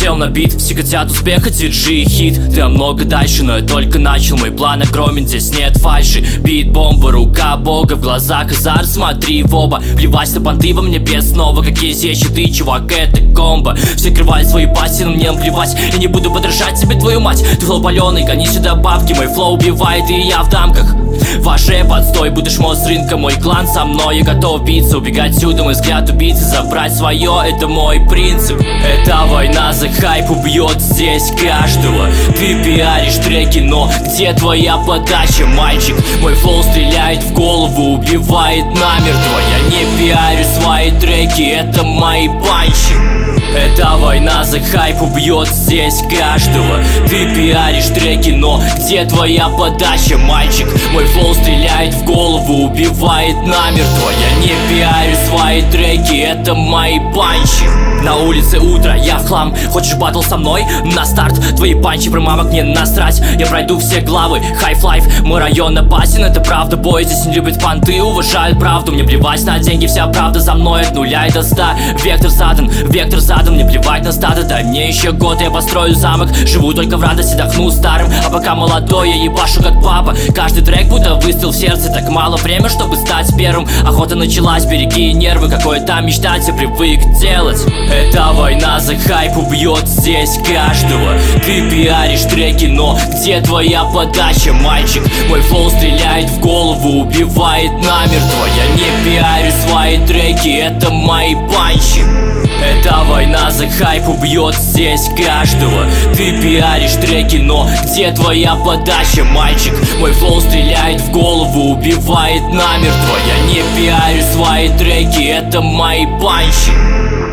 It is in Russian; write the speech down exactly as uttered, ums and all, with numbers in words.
сел на бит, все хотят успеха, диджей хит. Ты много дальше, но я только начал, мой план огромен, здесь нет фальши. Бит, бомба, рука бога, в глазах азарт, смотри в оба. Плевать на понты во мне без снова, какие здесь щиты, чувак, это комбо. Все крывают свои пасти, но мне наплевать, я не буду подражать тебе, твою мать. Ты флоу паленый, гони сюда бабки, мой флоу убивает, и я в дамках. Ваш рэп отстой, будешь мост рынка, мой клан со мной, я готов биться. Убегать отсюда, мой взгляд убийцы, забрать свое, это мой принцип. Эта война за хайп убьет здесь каждого. Ты пиаришь треки, но где твоя подача, мальчик? Мой флоу стреляет в голову, убивает намертво. Я не пиарю свои треки, это мои панчи. Эта война за хайп убьет здесь каждого. Ты пиаришь треки, но где твоя подача, мальчик? Мой флоу стреляет в голову, убивает намертво. Я не пиарю свои треки, это мои панчи. На улице утро, я в хлам. Хочешь батл со мной? На старт. Твои панчи про мамок мне насрать. Я пройду все главы, хайф-лайф. Мой район опасен, это правда. Бой здесь не любят понты, уважают правду. Мне плевать на деньги, вся правда за мной от нуля и до ста. Вектор задан, вектор задан. Мне плевать на стадо, дай мне еще год, я построю замок. Живу только в радости, дохну старым. А пока молодой, я ебашу как папа. Каждый трек будто выстрел в сердце. Так мало время, чтобы стать первым. Охота началась, береги нервы. Какое там мечтать, я привык делать. Эта война за хайп убьет здесь каждого. Ты пиаришь треки, но где твоя подача, мальчик? Мой флоу стреляет в голову, убивает намертво. Я не пиарю свои треки, это мои панчи. Эта война за хайп убьет здесь каждого. Ты пиаришь треки, но где твоя подача, мальчик? Мой флоу стреляет в голову, убивает намертво. Я не пиарю свои треки, это мои панчи.